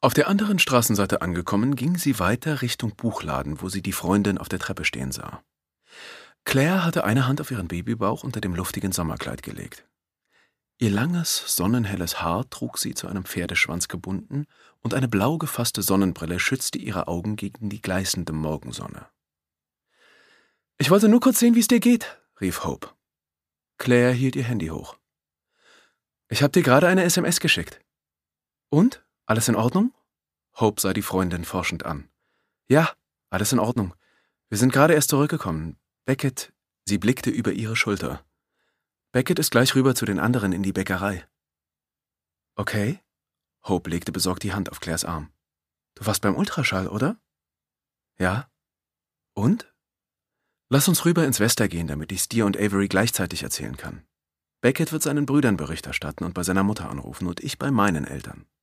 Auf der anderen Straßenseite angekommen, ging sie weiter Richtung Buchladen, wo sie die Freundin auf der Treppe stehen sah. Claire hatte eine Hand auf ihren Babybauch unter dem luftigen Sommerkleid gelegt. Ihr langes, sonnenhelles Haar trug sie zu einem Pferdeschwanz gebunden und eine blau gefasste Sonnenbrille schützte ihre Augen gegen die gleißende Morgensonne. »Ich wollte nur kurz sehen, wie es dir geht«, rief Hope. Claire hielt ihr Handy hoch. »Ich habe dir gerade eine SMS geschickt.« »Und? Alles in Ordnung?« Hope sah die Freundin forschend an. »Ja, alles in Ordnung. Wir sind gerade erst zurückgekommen. Beckett«, sie blickte über ihre Schulter. »Beckett ist gleich rüber zu den anderen in die Bäckerei.« »Okay.« Hope legte besorgt die Hand auf Claires Arm. »Du warst beim Ultraschall, oder?« »Ja.« »Und?« »Lass uns rüber ins Wester gehen, damit ich's dir und Avery gleichzeitig erzählen kann. Beckett wird seinen Brüdern Bericht erstatten und bei seiner Mutter anrufen und ich bei meinen Eltern.«